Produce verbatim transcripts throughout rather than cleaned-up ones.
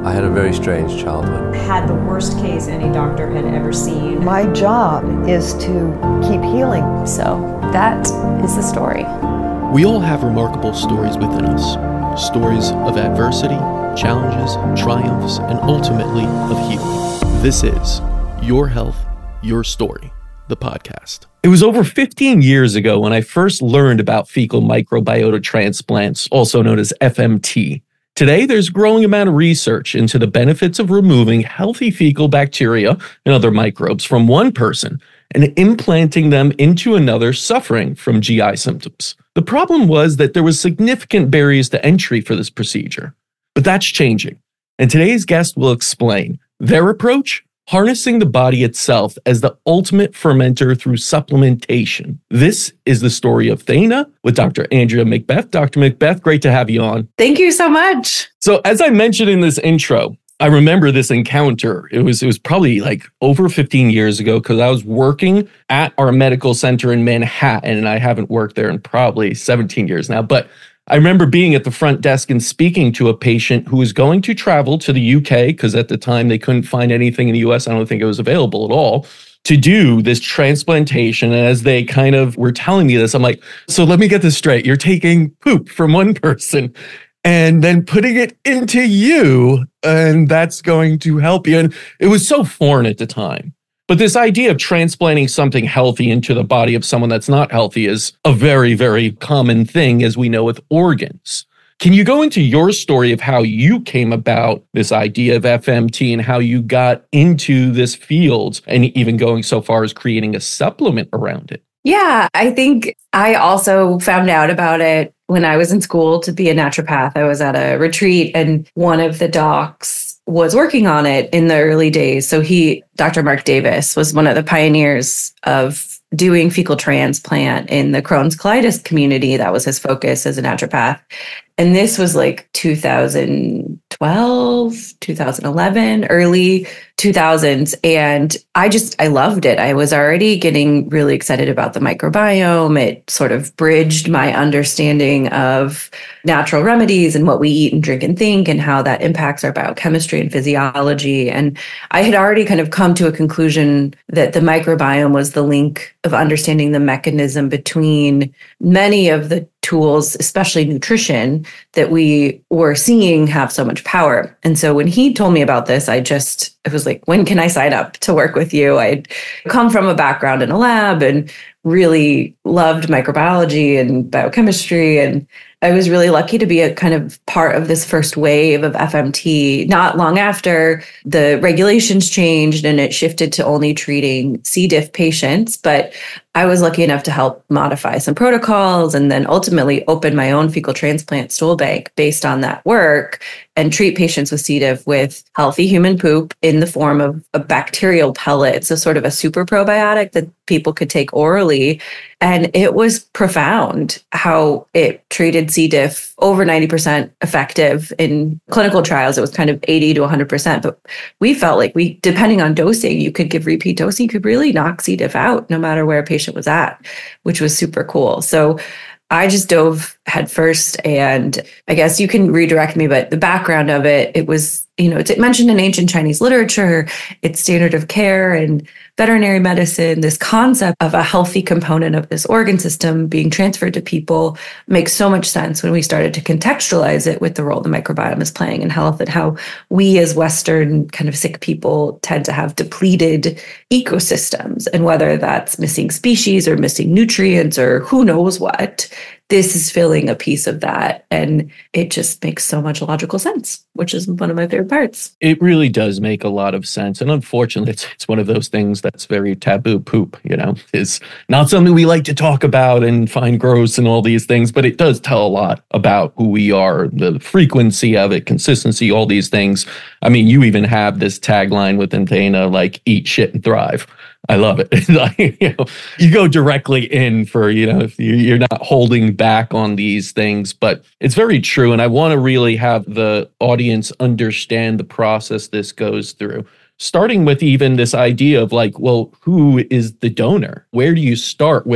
I had a very strange childhood. Had the worst case any doctor had ever seen. My job is to keep healing. So that is the story. We all have remarkable stories within us. Stories of adversity, challenges, triumphs, and ultimately of healing. This is Your Health, Your Story, the podcast. It was over fifteen years ago when I first learned about fecal microbiota transplants, also known as F M T. Today, there's a growing amount of research into the benefits of removing healthy fecal bacteria and other microbes from one person and implanting them into another suffering from G I symptoms. The problem was that there was significant barriers to entry for this procedure. But that's changing. And today's guest will explain their approach, harnessing the body itself as the ultimate fermenter through supplementation. This is the story of Thana with Doctor Andrea McBeth. Doctor McBeth, great to have you on. Thank you so much. So as I mentioned in this intro, I remember this encounter. It was it was probably like over fifteen years ago because I was working at our medical center in Manhattan, and I haven't worked there in probably seventeen years now. But I remember being at the front desk and speaking to a patient who was going to travel to the U K, because at the time they couldn't find anything in the U S. I don't think it was available at all, to do this transplantation. And as they kind of were telling me this, I'm like, so let me get this straight. You're taking poop from one person and then putting it into you, and that's going to help you. And it was so foreign at the time. But this idea of transplanting something healthy into the body of someone that's not healthy is a very, very common thing, as we know, with organs. Can you go into your story of how you came about this idea of F M T and how you got into this field and even going so far as creating a supplement around it? Yeah, I think I also found out about it when I was in school to be a naturopath. I was at a retreat and one of the docs was working on it in the early days. So he, Doctor Mark Davis, was one of the pioneers of doing fecal transplant in the Crohn's colitis community. That was his focus as a naturopath. And this was like two thousand twelve, two thousand eleven, early two thousands. And I just, I loved it. I was already getting really excited about the microbiome. It sort of bridged my understanding of natural remedies and what we eat and drink and think and how that impacts our biochemistry and physiology. And I had already kind of come to a conclusion that the microbiome was the link of understanding the mechanism between many of the tools, especially nutrition, that we were seeing have so much power. And so when he told me about this, I just, it was like, when can I sign up to work with you? I'd come from a background in a lab and really loved microbiology and biochemistry. And I was really lucky to be a kind of part of this first wave of F M T. Not long after, the regulations changed and it shifted to only treating C. diff patients. But I was lucky enough to help modify some protocols and then ultimately open my own fecal transplant stool bank based on that work and treat patients with C. diff with healthy human poop in the form of a bacterial pellet. So sort of a super probiotic that people could take orally. And it was profound how it treated C. diff, over ninety percent effective in clinical trials. It was kind of eighty to one hundred percent. But we felt like we, depending on dosing, you could give repeat dosing, you could really knock C. diff out no matter where a patient was at, which was super cool. So I just dove headfirst, and I guess you can redirect me, but the background of it, it was, you know, it's mentioned in ancient Chinese literature, it's standard of care and veterinary medicine. This concept of a healthy component of this organ system being transferred to people makes so much sense when we started to contextualize it with the role the microbiome is playing in health and how we as Western kind of sick people tend to have depleted ecosystems, and whether that's missing species or missing nutrients or who knows what. This is filling a piece of that. And it just makes so much logical sense, which is one of my favorite parts. It really does make a lot of sense. And unfortunately, it's, it's one of those things that's very taboo. Poop, you know, is not something we like to talk about and find gross and all these things, but it does tell a lot about who we are, the frequency of it, consistency, all these things. I mean, you even have this tagline within Thana, like eat shit and thrive. I love it. Like, you know, you go directly in for, you know, if you're not holding back on these things, but it's very true. And I want to really have the audience understand the process this goes through, starting with even this idea of like, well, who is the donor? Where do you start with,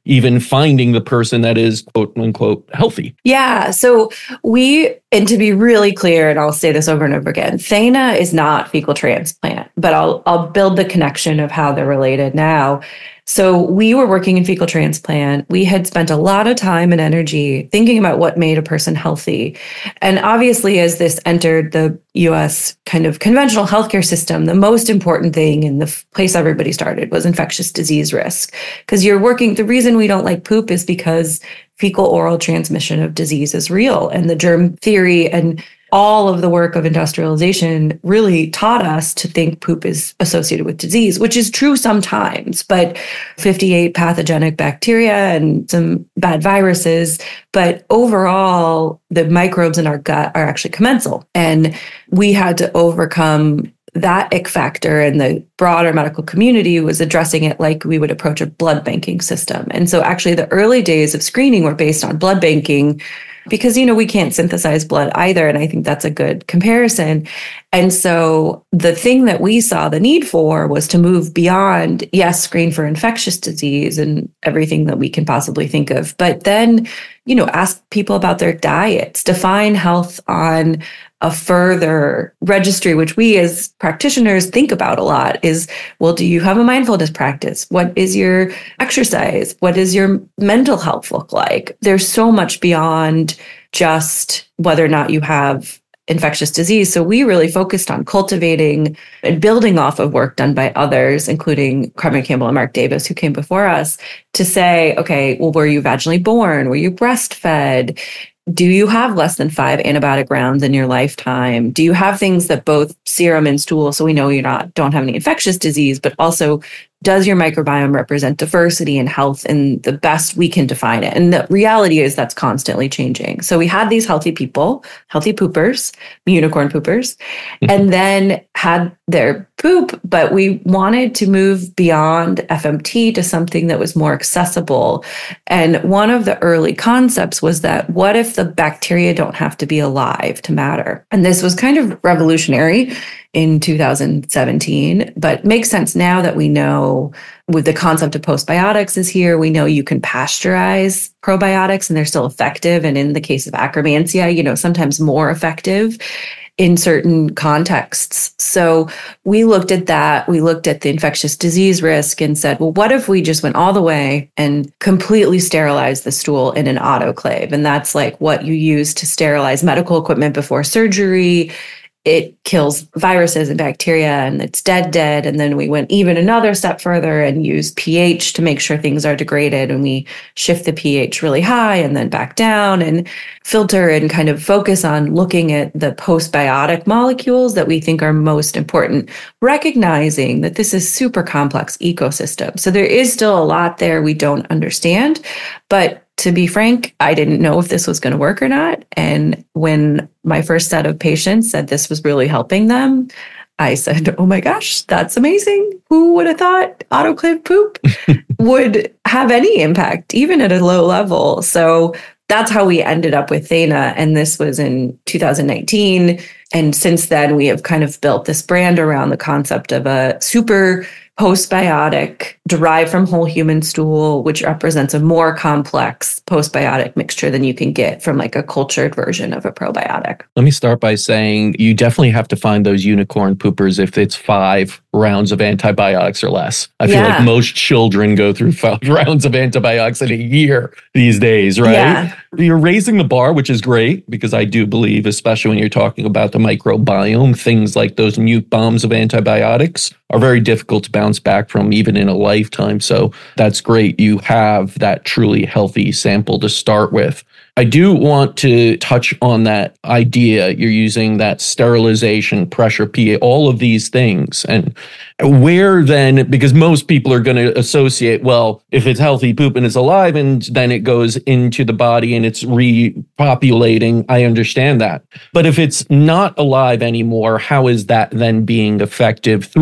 even finding the person that is quote unquote healthy? Yeah. So we, and to be really clear, and I'll say this over and over again, Thena is not fecal transplant, but I'll I'll build the connection of how they're related now. So we were working in fecal transplant. We had spent a lot of time and energy thinking about what made a person healthy. And obviously, as this entered the U S kind of conventional healthcare system, the most important thing and the place everybody started was infectious disease risk. Because you're working, the reason we don't like poop is because fecal oral transmission of disease is real. And the germ theory and all of the work of industrialization really taught us to think poop is associated with disease, which is true sometimes, but fifty-eight pathogenic bacteria and some bad viruses. But overall, the microbes in our gut are actually commensal. And we had to overcome that ick factor, and the broader medical community was addressing it like we would approach a blood banking system. And so actually the early days of screening were based on blood banking because, you know, we can't synthesize blood either. And I think that's a good comparison. And so the thing that we saw the need for was to move beyond, yes, screen for infectious disease and everything that we can possibly think of, but then, you know, ask people about their diets, define health on a further registry, which we as practitioners think about a lot, is, well, do you have a mindfulness practice? What is your exercise? What does your mental health look like? There's so much beyond just whether or not you have infectious disease. So we really focused on cultivating and building off of work done by others, including Carmen Campbell and Mark Davis, who came before us, to say, okay, well, were you vaginally born? Were you breastfed? Do you have less than five antibiotic rounds in your lifetime? Do you have things that both serum and stool, so we know you're not, don't have any infectious disease, but also does your microbiome represent diversity and health in the best we can define it? And the reality is that's constantly changing. So we had these healthy people, healthy poopers, unicorn poopers, and then had their poop, but we wanted to move beyond F M T to something that was more accessible. And one of the early concepts was that what if the bacteria don't have to be alive to matter? And this was kind of revolutionary in two thousand seventeen, but makes sense now that we know with the concept of postbiotics is here. We know you can pasteurize probiotics and they're still effective. And in the case of Akkermansia, you know, sometimes more effective in certain contexts. So we looked at that. We looked at the infectious disease risk and said, well, what if we just went all the way and completely sterilized the stool in an autoclave? And that's like what you use to sterilize medical equipment before surgery. It kills viruses and bacteria and it's dead, dead. And then we went even another step further and used pH to make sure things are degraded. And we shift the pH really high and then back down and filter and kind of focus on looking at the postbiotic molecules that we think are most important, recognizing that this is super complex ecosystem. So there is still a lot there we don't understand, but to be frank, I didn't know if this was going to work or not. And when my first set of patients said this was really helping them, I said, oh my gosh, that's amazing. Who would have thought autoclave poop would have any impact, even at a low level? So that's how we ended up with Thena. And this was in two thousand nineteen. And since then, we have kind of built this brand around the concept of a super postbiotic derived from whole human stool, which represents a more complex postbiotic mixture than you can get from like a cultured version of a probiotic. Let me start by saying you definitely have to find those unicorn poopers if it's five rounds of antibiotics or less. I feel Yeah. like most children go through five rounds of antibiotics in a year these days, right? Yeah. You're raising the bar, which is great because I do believe, especially when you're talking about the microbiome, things like those nuke bombs of antibiotics are very difficult to bounce back from even in a lifetime. So that's great. You have that truly healthy sample to start with. I do want to touch on that idea. You're using that sterilization, pressure, pH, all of these things. And where then, because most people are going to associate, well, if it's healthy poop and it's alive and then it goes into the body and it's repopulating, I understand that. But if it's not alive anymore, how is that then being effective through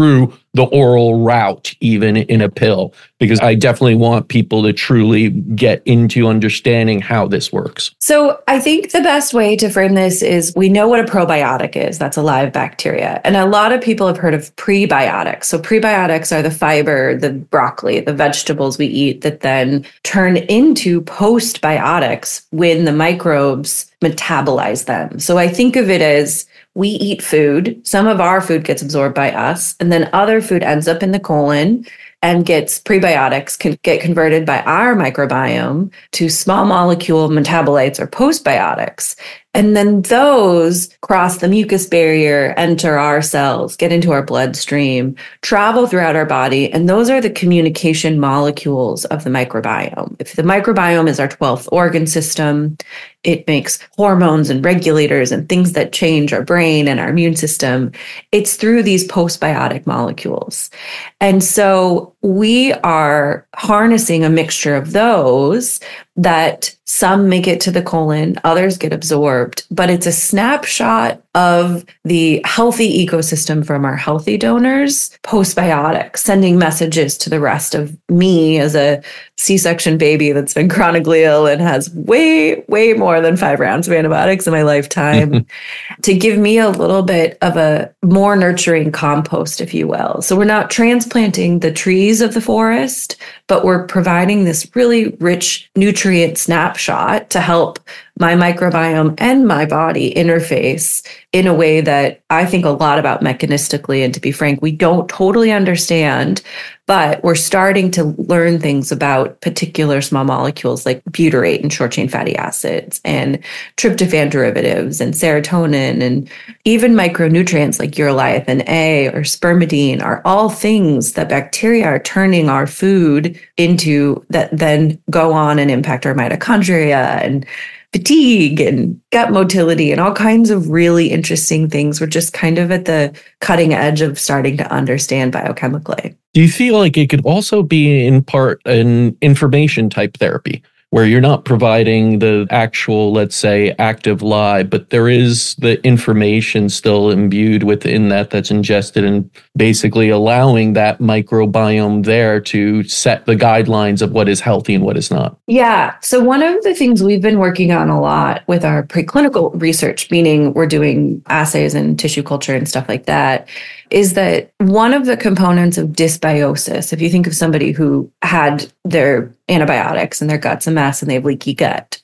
the oral route, even in a pill, because I definitely want people to truly get into understanding how this works. So I think the best way to frame this is we know what a probiotic is. That's a live bacteria. And a lot of people have heard of prebiotics. So prebiotics are the fiber, the broccoli, the vegetables we eat that then turn into postbiotics when the microbes metabolize them. So I think of it as we eat food. Some of our food gets absorbed by us, and then other food ends up in the colon and gets prebiotics, can get converted by our microbiome to small molecule metabolites or postbiotics. And then those cross the mucus barrier, enter our cells, get into our bloodstream, travel throughout our body. And those are the communication molecules of the microbiome. If the microbiome is our twelfth organ system, it makes hormones and regulators and things that change our brain and our immune system. It's through these postbiotic molecules. And so we are harnessing a mixture of those that some make it to the colon, others get absorbed, but it's a snapshot of the healthy ecosystem from our healthy donors, postbiotic, sending messages to the rest of me as a C-section baby that's been chronically ill and has way, way more than five rounds of antibiotics in my lifetime to give me a little bit of a more nurturing compost, if you will. So we're not transplanting the trees of the forest, but we're providing this really rich nutrient snapshot to help my microbiome and my body interface in a way that I think a lot about mechanistically. And to be frank, we don't totally understand, but we're starting to learn things about particular small molecules like butyrate and short chain fatty acids and tryptophan derivatives and serotonin, and even micronutrients like urolithin A or spermidine are all things that bacteria are turning our food into that then go on and impact our mitochondria and fatigue and gut motility and all kinds of really interesting things. We're just kind of at the cutting edge of starting to understand biochemically. Do you feel like it could also be in part an information type therapy, where you're not providing the actual, let's say, active lye, but there is the information still imbued within that that's ingested, and basically allowing that microbiome there to set the guidelines of what is healthy and what is not? Yeah. So one of the things we've been working on a lot with our preclinical research, meaning we're doing assays and tissue culture and stuff like that, is that one of the components of dysbiosis, if you think of somebody who had their antibiotics and their gut's a mess and they have leaky gut,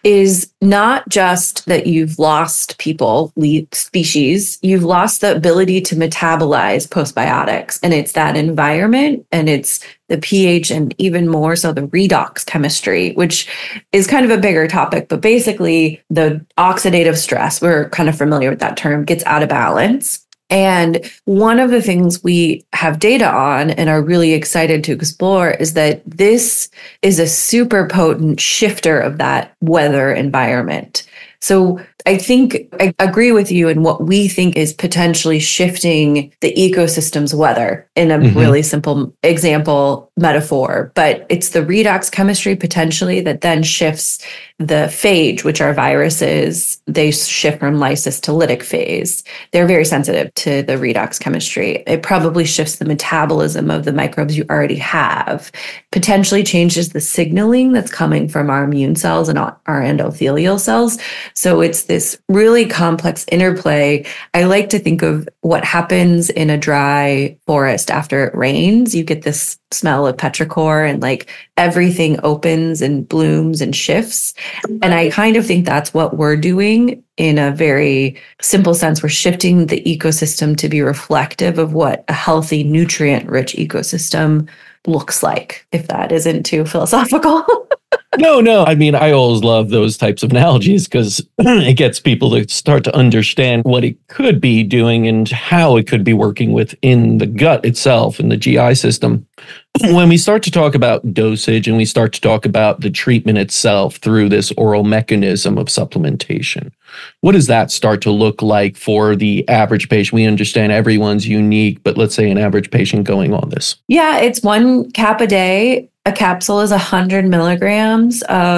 is not just that you've lost people, species, you've lost the ability to metabolize postbiotics. And it's that environment and it's the pH and even more so the redox chemistry, which is kind of a bigger topic. But basically the oxidative stress, we're kind of familiar with that term, gets out of balance. And one of the things we have data on and are really excited to explore is that this is a super potent shifter of that weather environment. So I think I agree with you in what we think is potentially shifting the ecosystem's weather in a mm-hmm. really simple example metaphor, but it's the redox chemistry potentially that then shifts the phage, which are viruses. They shift from lysis to lytic phase. They're very sensitive to the redox chemistry. It probably shifts the metabolism of the microbes you already have, potentially changes the signaling that's coming from our immune cells and our endothelial cells. So it's this really complex interplay. I like to think of what happens in a dry forest after it rains. You get this smell of petrichor and like everything opens and blooms and shifts. And I kind of think that's what we're doing in a very simple sense. We're shifting the ecosystem to be reflective of what a healthy, nutrient-rich ecosystem looks like, if that isn't too philosophical. No, no. I mean, I always love those types of analogies because it gets people to start to understand what it could be doing and how it could be working within the gut itself and the G I system. When we start to talk about dosage and we start to talk about the treatment itself through this oral mechanism of supplementation, what does that start to look like for the average patient? We understand everyone's unique, but let's say an average patient going on this. Yeah, it's one cap a day. A capsule is one hundred milligrams of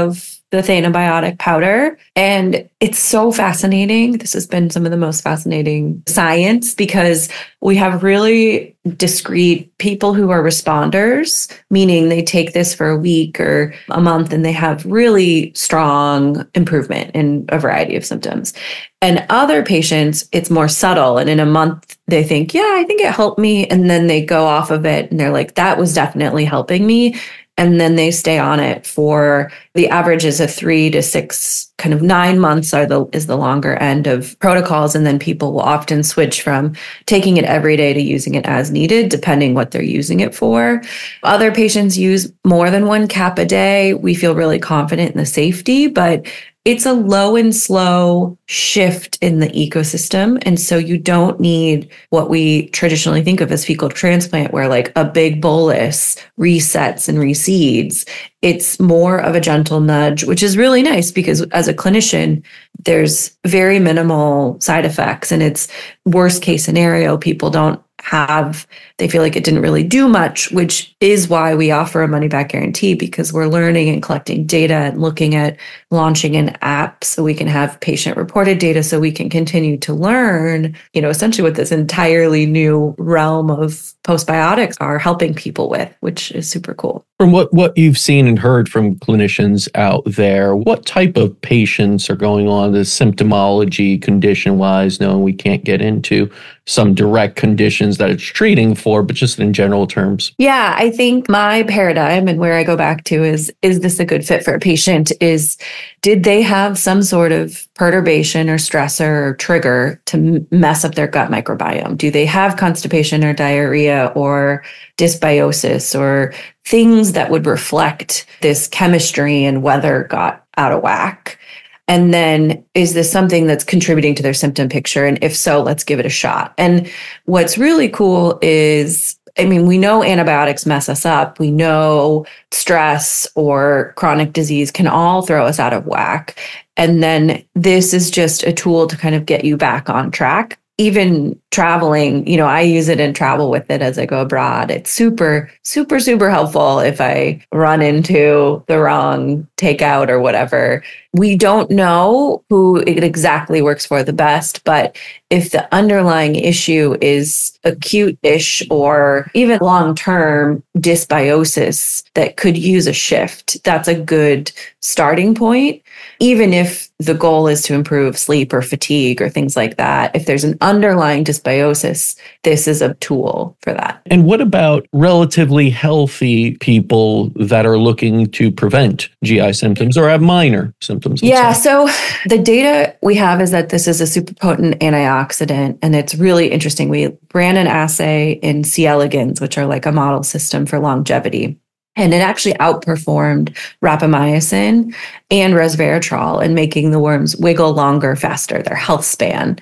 the antibiotic powder. And it's so fascinating. This has been some of the most fascinating science because we have really discrete people who are responders, meaning they take this for a week or a month and they have really strong improvement in a variety of symptoms. And other patients, it's more subtle. And in a month, they think, yeah, I think it helped me. And then they go off of it and they're like, that was definitely helping me. And then they stay on it for the average is a three to six, kind of nine months are the is the longer end of protocols. And then people will often switch from taking it every day to using it as needed, depending what they're using it for. Other patients use more than one cap a day. We feel really confident in the safety, but it's a low and slow shift in the ecosystem. And so you don't need what we traditionally think of as fecal transplant, where like a big bolus resets and recedes. It's more of a gentle nudge, which is really nice because as a clinician, there's very minimal side effects. And it's worst case scenario, people don't have, they feel like it didn't really do much, which is why we offer a money back guarantee, because we're learning and collecting data and looking at launching an app so we can have patient reported data so we can continue to learn, you know, essentially what this entirely new realm of postbiotics are helping people with, which is super cool. From what, what you've seen and heard from clinicians out there, what type of patients are going on the symptomology condition-wise, knowing we can't get into some direct conditions that it's treating for, but just in general terms? Yeah, I think my paradigm and where I go back to is, is this a good fit for a patient? Is, did they have some sort of perturbation or stressor or trigger to mess up their gut microbiome? Do they have constipation or diarrhea or dysbiosis or things that would reflect this chemistry and whether got out of whack? And then is this something that's contributing to their symptom picture? And if so, let's give it a shot. And what's really cool is, I mean, we know antibiotics mess us up. We know stress or chronic disease can all throw us out of whack. And then this is just a tool to kind of get you back on track. Even traveling, you know, I use it and travel with it as I go abroad. It's super, super, super helpful if I run into the wrong takeout or whatever. We don't know who it exactly works for the best, but if the underlying issue is acute-ish or even long-term dysbiosis that could use a shift, that's a good starting point. Even if the goal is to improve sleep or fatigue or things like that, if there's an underlying dysbiosis, this is a tool for that. And what about relatively healthy people that are looking to prevent G I symptoms or have minor symptoms? Yeah, so the data we have is that this is a super potent antioxidant, and it's really interesting. We ran an assay in C. elegans, which are like a model system for longevity. And it actually outperformed rapamycin and resveratrol in making the worms wiggle longer, faster, their health span.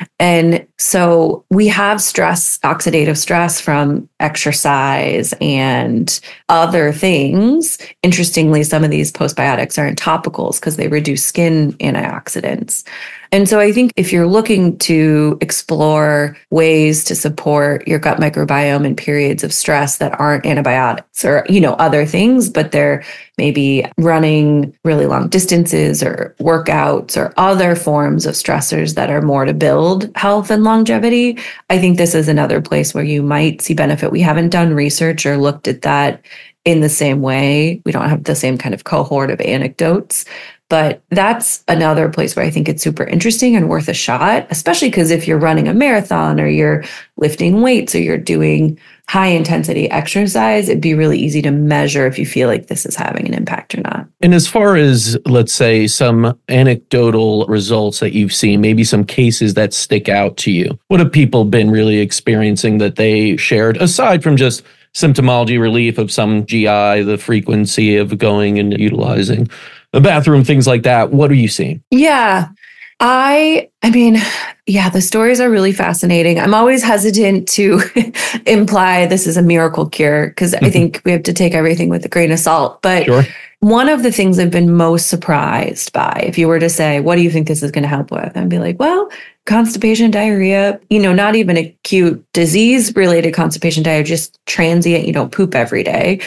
And so we have stress, oxidative stress from exercise and other things. Interestingly, some of these postbiotics are in topicals because they reduce skin antioxidants. And so I think if you're looking to explore ways to support your gut microbiome in periods of stress that aren't antibiotics or, you know, other things, but they're maybe running really long distances or workouts or other forms of stressors that are more to build health and longevity, I think this is another place where you might see benefit. We haven't done research or looked at that in the same way. We don't have the same kind of cohort of anecdotes. But that's another place where I think it's super interesting and worth a shot, especially because if you're running a marathon or you're lifting weights or you're doing high intensity exercise, it'd be really easy to measure if you feel like this is having an impact or not. And as far as, let's say, some anecdotal results that you've seen, maybe some cases that stick out to you, what have people been really experiencing that they shared, aside from just symptomology relief of some G I, the frequency of going and utilizing the bathroom, things like that? What are you seeing? Yeah, I, I mean, yeah, the stories are really fascinating. I'm always hesitant to imply this is a miracle cure because I think we have to take everything with a grain of salt. But Sure. One of the things I've been most surprised by, if you were to say, what do you think this is going to help with? I'd be like, well, constipation, diarrhea, you know, not even acute disease related constipation, diarrhea, just transient, you don't poop every day.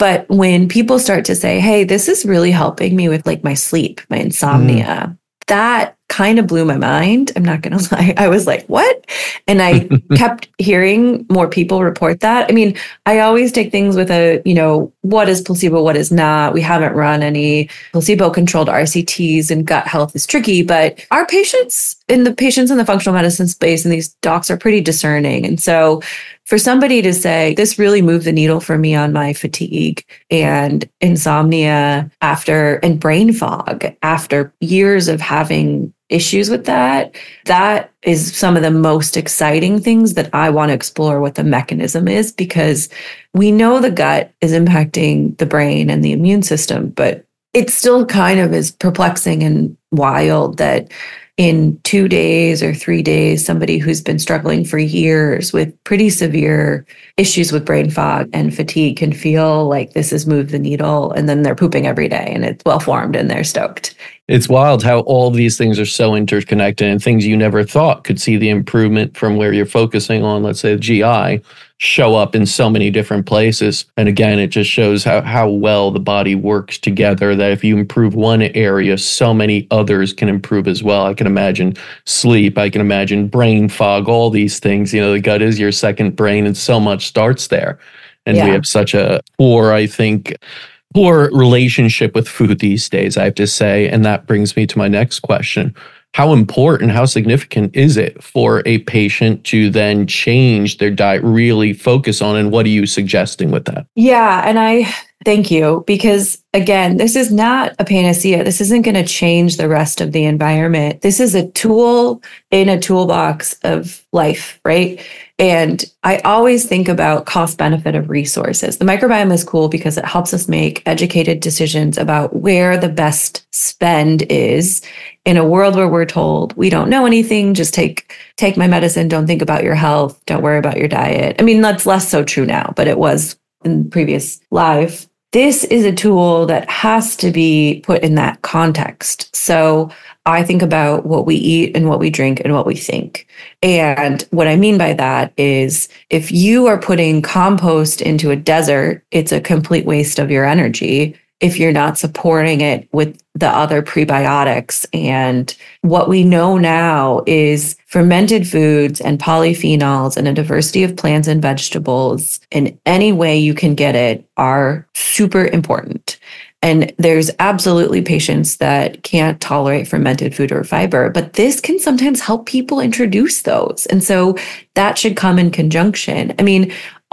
But when people start to say, hey, this is really helping me with like my sleep, my insomnia, mm. that kind of blew my mind. I'm not going to lie. I was like, what? And I kept hearing more people report that. I mean, I always take things with a, you know, what is placebo, what is not. We haven't run any placebo-controlled R C Ts, and gut health is tricky, but our patients in the patients in the functional medicine space and these docs are pretty discerning. And so for somebody to say, this really moved the needle for me on my fatigue and insomnia after, and brain fog after years of having issues with that, that is some of the most exciting things that I want to explore what the mechanism is, because we know the gut is impacting the brain and the immune system, but it still kind of is perplexing and wild that in two days or three days, somebody who's been struggling for years with pretty severe issues with brain fog and fatigue can feel like this has moved the needle, and then they're pooping every day and it's well formed and they're stoked. It's wild how all of these things are so interconnected, and things you never thought could see the improvement from where you're focusing on, let's say, the G I, show up in so many different places. And again, it just shows how, how well the body works together, that if you improve one area, so many others can improve as well. I can imagine sleep, I can imagine brain fog, all these things. You know, the gut is your second brain, and so much starts there. And yeah. we have such a poor, I think, poor relationship with food these days, I have to say. And that brings me to my next question. How important, how significant is it for a patient to then change their diet, really focus on, and what are you suggesting with that? Yeah, and I thank you, because again, this is not a panacea. This isn't going to change the rest of the environment. This is a tool in a toolbox of life, right? And I always think about cost benefit of resources. The microbiome is cool because it helps us make educated decisions about where the best spend is in a world where we're told we don't know anything, just take take my medicine, don't think about your health, don't worry about your diet. I mean, that's less so true now, but it was in previous life. This is a tool that has to be put in that context. So I think about what we eat and what we drink and what we think. And what I mean by that is, if you are putting compost into a desert, it's a complete waste of your energy if you're not supporting it with the other prebiotics. And what we know now is fermented foods and polyphenols and a diversity of plants and vegetables in any way you can get it are super important. And there's absolutely patients that can't tolerate fermented food or fiber, but this can sometimes help people introduce those. And so that should come in conjunction. I mean,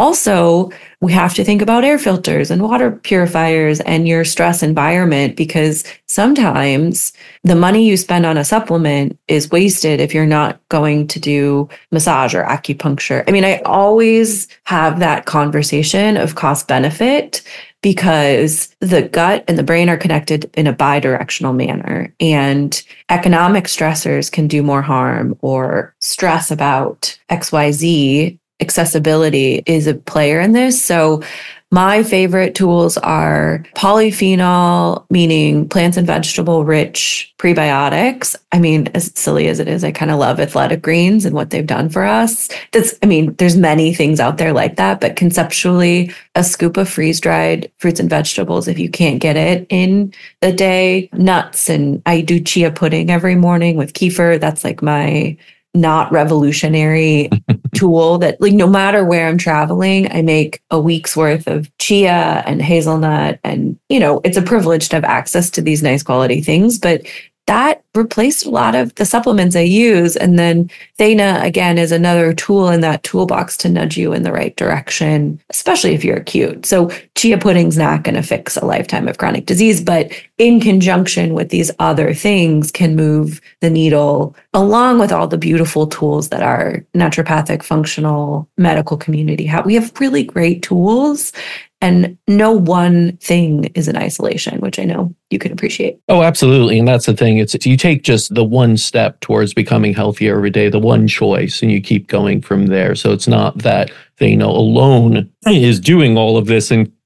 also, we have to think about air filters and water purifiers and your stress environment, because sometimes the money you spend on a supplement is wasted if you're not going to do massage or acupuncture. I mean, I always have that conversation of cost benefit, because the gut and the brain are connected in a bi-directional manner, and economic stressors can do more harm, or stress about X Y Z. Accessibility is a player in this. So my favorite tools are polyphenol, meaning plants and vegetable rich prebiotics. I mean, as silly as it is, I kind of love Athletic Greens and what they've done for us. That's, I mean, there's many things out there like that, but conceptually, a scoop of freeze-dried fruits and vegetables, if you can't get it in a day, nuts. And I do chia pudding every morning with kefir. That's like my not revolutionary tool that, like, no matter where I'm traveling, I make a week's worth of chia and hazelnut. And, you know, it's a privilege to have access to these nice quality things, but that replaced a lot of the supplements I use. And then Thena, again, is another tool in that toolbox to nudge you in the right direction, especially if you're acute. So chia pudding's not going to fix a lifetime of chronic disease, but in conjunction with these other things can move the needle, along with all the beautiful tools that our naturopathic functional medical community have. We have really great tools, and no one thing is in isolation, which I know you can appreciate. Oh, absolutely. And that's the thing. It's, it's you take just the one step towards becoming healthier every day, the one choice, and you keep going from there. So it's not that they know alone is doing all of this and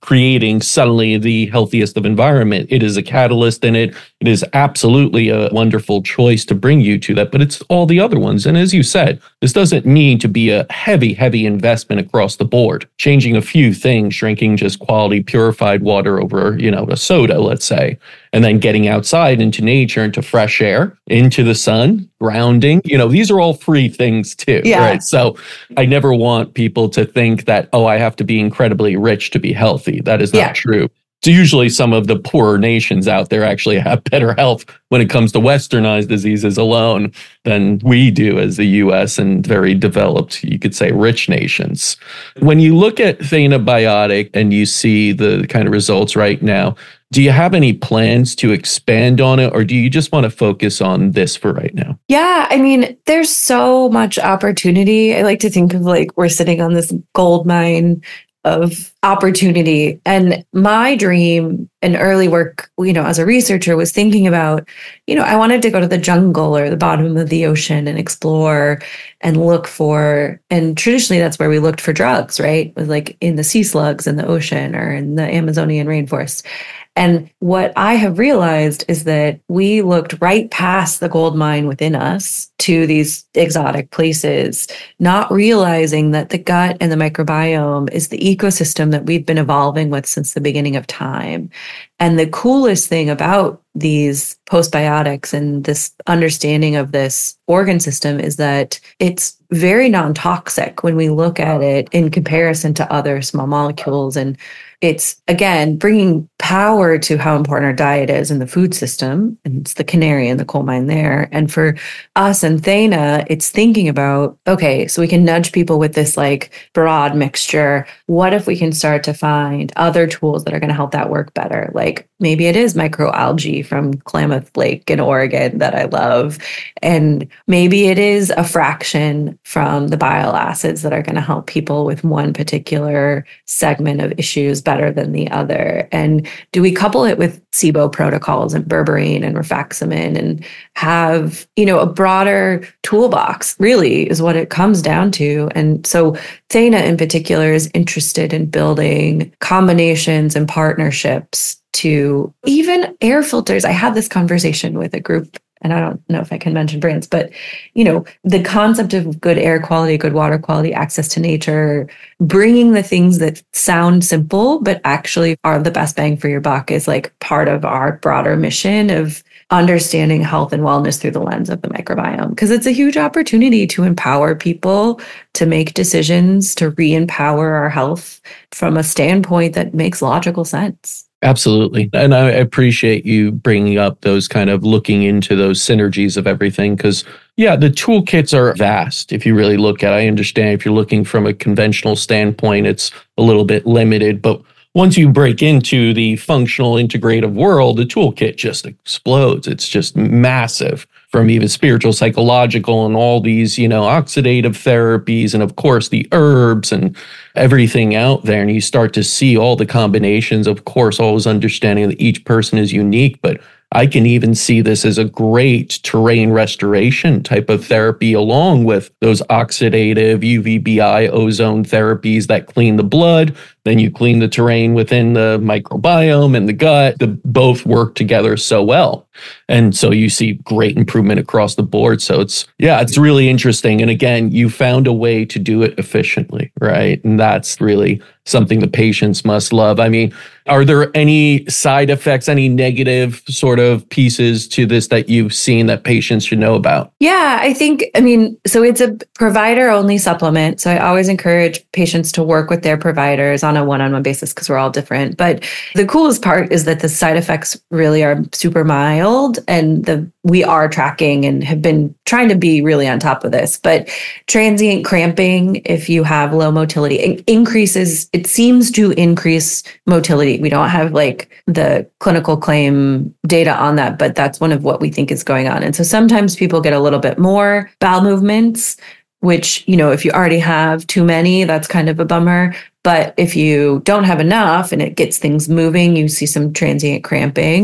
creating suddenly the healthiest of environment. It is a catalyst, and it it is absolutely a wonderful choice to bring you to that, but it's all the other ones. And as you said, this doesn't need to be a heavy, heavy investment across the board. Changing a few things, drinking just quality purified water over, you know, a soda, let's say, and then getting outside into nature, into fresh air, into the sun, grounding, you know, these are all free things too, Yeah. right? So I never want people to think that, oh, I have to be incredibly rich to be healthy. That is not Yeah. true. So usually some of the poorer nations out there actually have better health when it comes to westernized diseases alone than we do as the U S and very developed, you could say, rich nations. When you look at Thanabiotic and you see the kind of results right now, do you have any plans to expand on it, or do you just want to focus on this for right now? Yeah, I mean, there's so much opportunity. I like to think of like we're sitting on this gold mine of opportunity. And my dream in early work, you know, as a researcher was thinking about, you know, I wanted to go to the jungle or the bottom of the ocean and explore and look for, and traditionally that's where we looked for drugs, right? It was like in the sea slugs in the ocean or in the Amazonian rainforest. And what I have realized is that we looked right past the gold mine within us to these exotic places, not realizing that the gut and the microbiome is the ecosystem that we've been evolving with since the beginning of time. And the coolest thing about these postbiotics and this understanding of this organ system is that it's very non-toxic when we look at it in comparison to other small molecules. And it's, again, bringing power to how important our diet is in the food system. And it's the canary in the coal mine there. And for us and Thana, it's thinking about, okay, so we can nudge people with this like broad mixture. What if we can start to find other tools that are going to help that work better? Like maybe it is microalgae from Klamath Lake in Oregon that I love. And maybe it is a fraction from the bile acids that are going to help people with one particular segment of issues better than the other. And do we couple it with SIBO protocols and berberine and rifaximin and have, you know, a broader toolbox really is what it comes down to. And so Thana in particular is interested in building combinations and partnerships to even air filters. I had this conversation with a group, and I don't know if I can mention brands, but, you know, the concept of good air quality, good water quality, access to nature, bringing the things that sound simple, but actually are the best bang for your buck is like part of our broader mission of understanding health and wellness through the lens of the microbiome. Because it's a huge opportunity to empower people to make decisions, to re-empower our health from a standpoint that makes logical sense. Absolutely. And I appreciate you bringing up those kind of looking into those synergies of everything because, yeah, the toolkits are vast if you really look at it. I understand if you're looking from a conventional standpoint, it's a little bit limited. But once you break into the functional integrative world, the toolkit just explodes. It's just massive from even spiritual, psychological, and all these, you know, oxidative therapies, and of course the herbs and everything out there. And you start to see all the combinations, of course, always understanding that each person is unique, but I can even see this as a great terrain restoration type of therapy along with those oxidative U V B I ozone therapies that clean the blood. Then you clean the terrain within the microbiome and the gut. The both work together so well. And so you see great improvement across the board. So it's, yeah, it's really interesting. And again, you found a way to do it efficiently, right? And that's really something the patients must love. I mean, are there any side effects, any negative sort of pieces to this that you've seen that patients should know about? Yeah, I think, I mean, so it's a provider only supplement. So I always encourage patients to work with their providers on a one-on-one basis because we're all different. But the coolest part is that the side effects really are super mild and the we are tracking and have been trying to be really on top of this. But transient cramping, if you have low motility, it increases, it seems to increase motility. We don't have like the clinical claim data on that, but that's one of what we think is going on. And so sometimes people get a little bit more bowel movements, which, you know, if you already have too many, that's kind of a bummer. But if you don't have enough and it gets things moving, you see some transient cramping.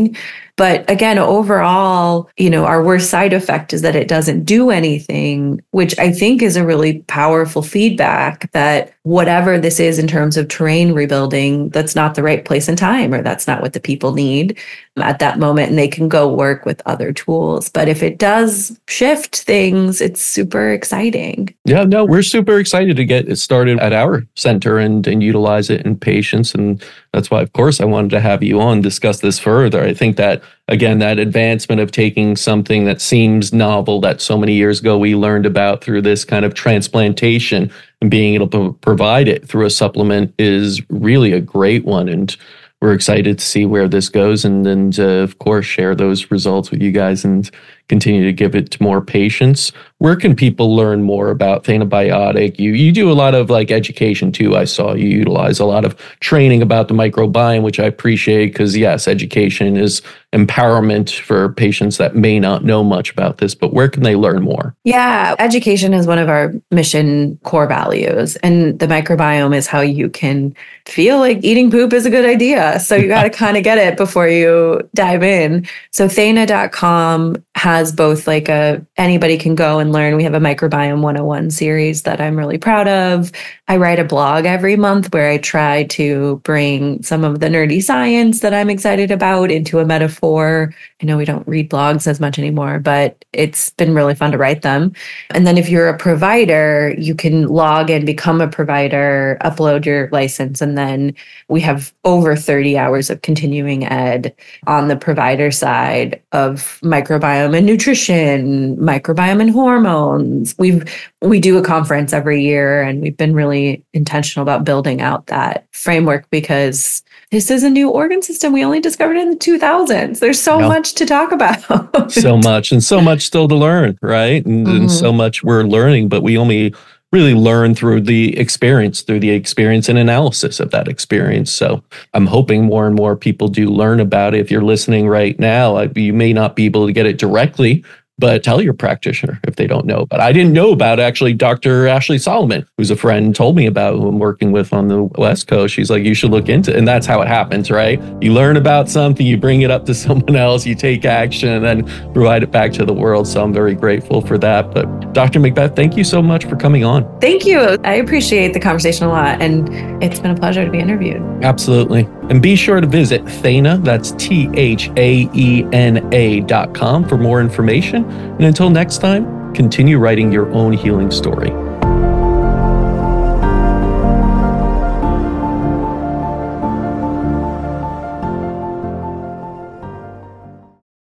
But again, overall, you know, our worst side effect is that it doesn't do anything, which I think is a really powerful feedback that whatever this is in terms of terrain rebuilding, that's not the right place and time, or that's not what the people need at that moment. And they can go work with other tools. But if it does shift things, it's super exciting. Yeah, no, we're super excited to get it started at our center and, and utilize it in patients. And that's why, of course, I wanted to have you on, discuss this further. I think that, again, that advancement of taking something that seems novel that so many years ago we learned about through this kind of transplantation and being able to provide it through a supplement is really a great one. And we're excited to see where this goes and then, uh, of course, share those results with you guys and continue to give it to more patients. Where can people learn more about Thanabiotic? You you do a lot of like education too. I saw you utilize a lot of training about the microbiome, which I appreciate because yes, education is empowerment for patients that may not know much about this, but where can they learn more? Yeah, education is one of our mission core values, and the microbiome is how you can feel like eating poop is a good idea. So you got to kind of get it before you dive in. So Thana dot com has both like a, anybody can go and learn. We have a microbiome one oh one series that I'm really proud of. I write a blog every month where I try to bring some of the nerdy science that I'm excited about into a metaphor. I know we don't read blogs as much anymore, but it's been really fun to write them. And then if you're a provider, you can log in, become a provider, upload your license, and then we have over thirty hours of continuing ed on the provider side of microbiome and nutrition, microbiome and hormones. We've we do a conference every year, and we've been really intentional about building out that framework because this is a new organ system. We only discovered it in the two thousands. There's so no. much to talk about. So much, and so much still to learn, right? And, mm-hmm. and so much we're learning, but we only really learn through the experience, through the experience and analysis of that experience. So I'm hoping more and more people do learn about it. If you're listening right now, you may not be able to get it directly, but tell your practitioner if they don't know. But I didn't know about actually Doctor Ashley Solomon, who's a friend, told me about who I'm working with on the West Coast. She's like, you should look into it. And that's how it happens, right? You learn about something, you bring it up to someone else, you take action, and then provide it back to the world. So I'm very grateful for that. But Doctor McBeth, thank you so much for coming on. Thank you. I appreciate the conversation a lot. And it's been a pleasure to be interviewed. Absolutely. And be sure to visit Thana, that's T H A E N A dot com for more information. And until next time, continue writing your own healing story.